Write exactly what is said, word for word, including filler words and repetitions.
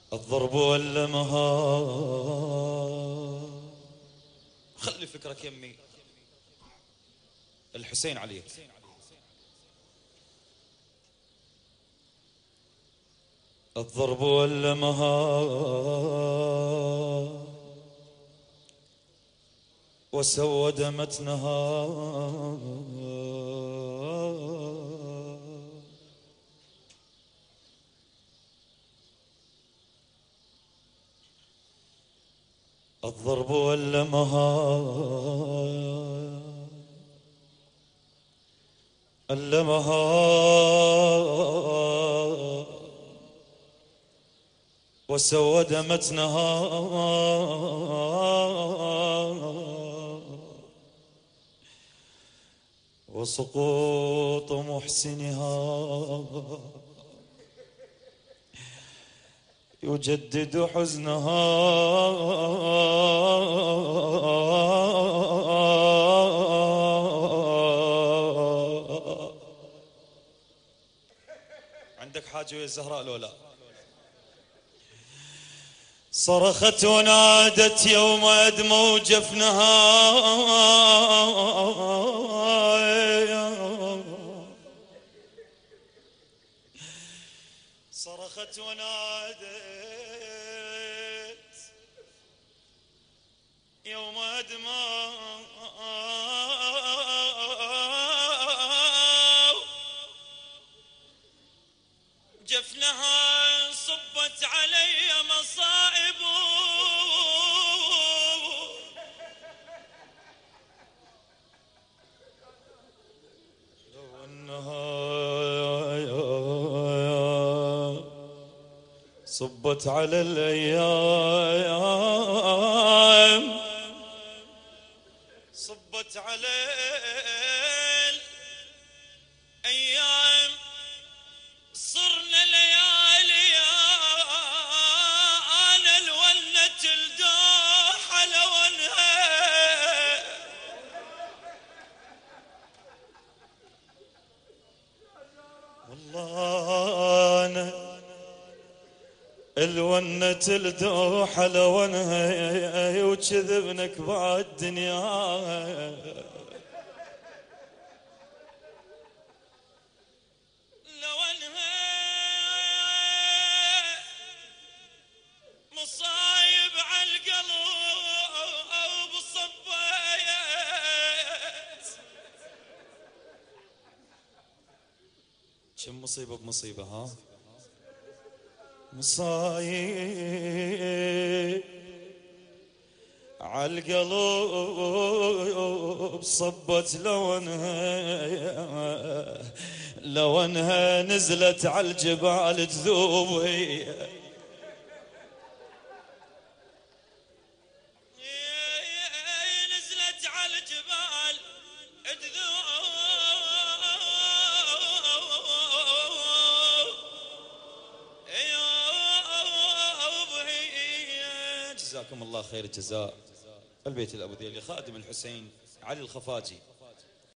الضرب ولا مهار. خلي فكرك يمي الحسين عليك. الضرب ولا مهار وسود متنها. الضرب ولا مهار الا مهار وسود متنها. وسقوط محسنها يجدد حزنها. عندك حاجة يا الزهراء لولا؟ صرخت ونادت يوم أدموا جفنها. صرخت ونادت يوم أدموا جفنها. صبت علي مصائب لو انها صبت على الايام. صبت على الايام صرنا ليالي انا الونة الدوحة لونها. والله انا الونة الدوحة لونها وكذبنك بعد الدنيا. مصايب عالقلب صبيت كم مصيبة بمصيبة. ها مصايب عالقلب صبت لونها. لونها نزلت عالجبال تذوب. نزلت على الجبال تذوب. جزاكم الله خير الجزاء. البيت الأبو ذيلي خادم الحسين علي الخفاجي.